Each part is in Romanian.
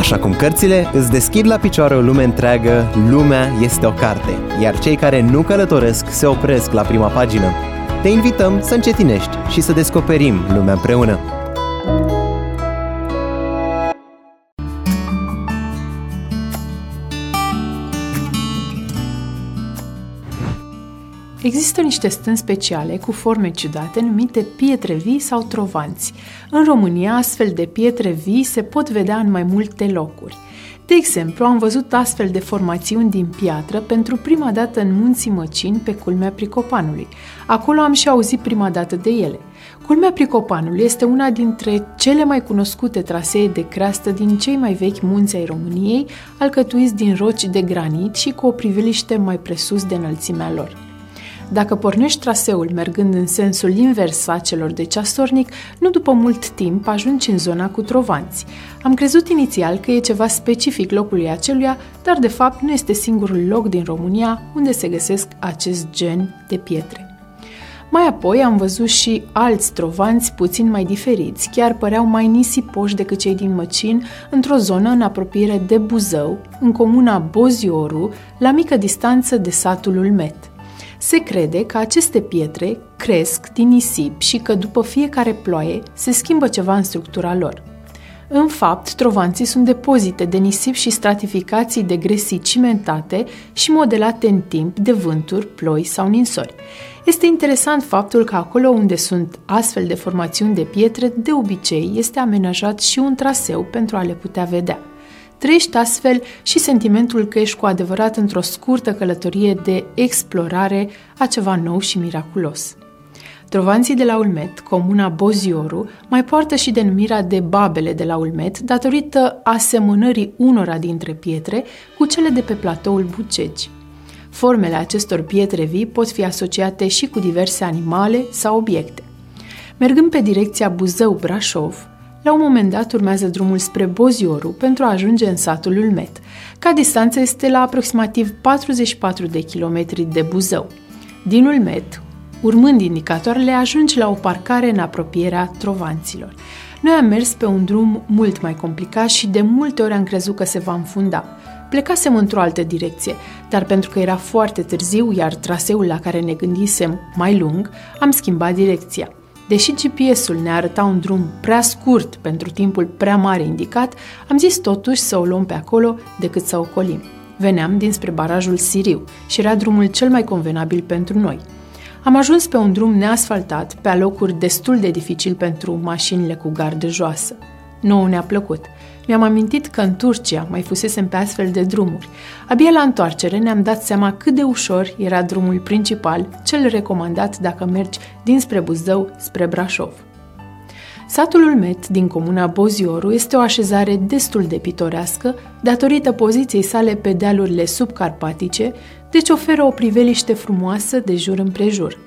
Așa cum cărțile îți deschid la picioare o lume întreagă, lumea este o carte, iar cei care nu călătoresc se opresc la prima pagină. Te invităm să încetinești și să descoperim lumea împreună. Există niște stâni speciale cu forme ciudate numite pietre vii sau trovanți. În România, astfel de pietre vii se pot vedea în mai multe locuri. De exemplu, am văzut astfel de formațiuni din piatră pentru prima dată în Munții Măcini, pe culmea Pricopanului. Acolo am și auzit prima dată de ele. Culmea Pricopanului este una dintre cele mai cunoscute trasee de creastă din cei mai vechi munți ai României, alcătuiți din roci de granit și cu o priveliște mai presus de înălțimea lor. Dacă pornești traseul mergând în sensul invers a celor de ceasornic, nu după mult timp ajungi în zona cu trovanți. Am crezut inițial că e ceva specific locului aceluia, dar de fapt nu este singurul loc din România unde se găsesc acest gen de pietre. Mai apoi am văzut și alți trovanți puțin mai diferiți, chiar păreau mai nisipoși decât cei din Măcin, într-o zonă în apropiere de Buzău, în comuna Bozioru, la mică distanță de satul Ulmet. Se crede că aceste pietre cresc din nisip și că după fiecare ploaie se schimbă ceva în structura lor. În fapt, trovanții sunt depozite de nisip și stratificații de gresii cimentate și modelate în timp de vânturi, ploi sau ninsori. Este interesant faptul că acolo unde sunt astfel de formațiuni de pietre, de obicei este amenajat și un traseu pentru a le putea vedea. Trăiești astfel și sentimentul că ești cu adevărat într-o scurtă călătorie de explorare a ceva nou și miraculos. Trovanții de la Ulmet, comuna Bozioru, mai poartă și denumirea de Babele de la Ulmet, datorită asemănării unora dintre pietre cu cele de pe platoul Bucegi. Formele acestor pietre vii pot fi asociate și cu diverse animale sau obiecte. Mergând pe direcția Buzău-Brașov, la un moment dat urmează drumul spre Bozioru pentru a ajunge în satul Ulmet. Ca distanță este la aproximativ 44 de kilometri de Buzău. Din Ulmet, urmând indicatoarele, ajungi la o parcare în apropierea trovanților. Noi am mers pe un drum mult mai complicat și de multe ori am crezut că se va înfunda. Plecasem într-o altă direcție, dar pentru că era foarte târziu, iar traseul la care ne gândisem mai lung, am schimbat direcția. Deși GPS-ul ne arăta un drum prea scurt pentru timpul prea mare indicat, am zis totuși să o luăm pe acolo decât să ocolim. Veneam dinspre barajul Siriu și era drumul cel mai convenabil pentru noi. Am ajuns pe un drum neasfaltat, pe alocuri destul de dificil pentru mașinile cu gardă joasă. Nouă ne-a plăcut. Mi-am amintit că în Turcia mai fusesem pe astfel de drumuri. Abia la întoarcere ne-am dat seama cât de ușor era drumul principal, cel recomandat dacă mergi dinspre Buzău spre Brașov. Satul Ulmet din comuna Bozioru este o așezare destul de pitorească, datorită poziției sale pe dealurile subcarpatice, deci oferă o priveliște frumoasă de jur împrejur.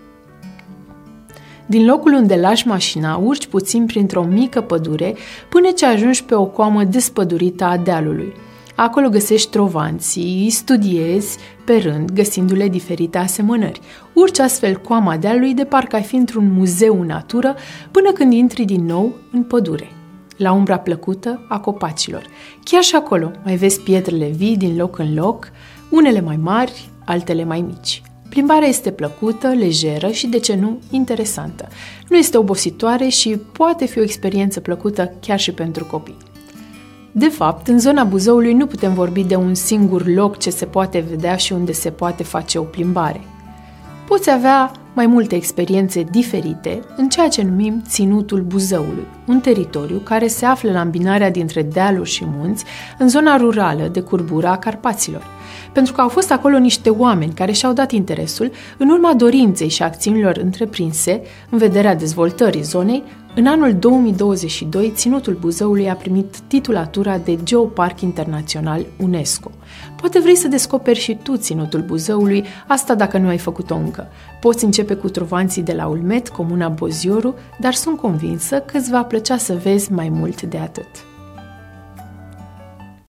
Din locul unde lași mașina, urci puțin printr-o mică pădure până ce ajungi pe o coamă despădurită a dealului. Acolo găsești trovanții, îi studiezi pe rând, găsindu-le diferite asemănări. Urci astfel coama dealului de parcă ai fi într-un muzeu în natură până când intri din nou în pădure, la umbra plăcută a copacilor. Chiar și acolo mai vezi pietrele vii din loc în loc, unele mai mari, altele mai mici. Plimbarea este plăcută, lejeră și, de ce nu, interesantă. Nu este obositoare și poate fi o experiență plăcută chiar și pentru copii. De fapt, în zona Buzăului nu putem vorbi de un singur loc ce se poate vedea și unde se poate face o plimbare. Poți avea mai multe experiențe diferite în ceea ce numim Ținutul Buzăului, un teritoriu care se află la îmbinarea dintre dealuri și munți, în zona rurală de curbura a Carpaților. Pentru că au fost acolo niște oameni care și-au dat interesul, în urma dorinței și acțiunilor întreprinse în vederea dezvoltării zonei, în anul 2022, Ținutul Buzăului a primit titulatura de Geoparc Internațional UNESCO. Poate vrei să descoperi și tu Ținutul Buzăului, asta dacă nu ai făcut-o încă. Poți începe cu trovanții de la Ulmet, comuna Bozioru, dar sunt convinsă că îți va plăcea să vezi mai mult de atât.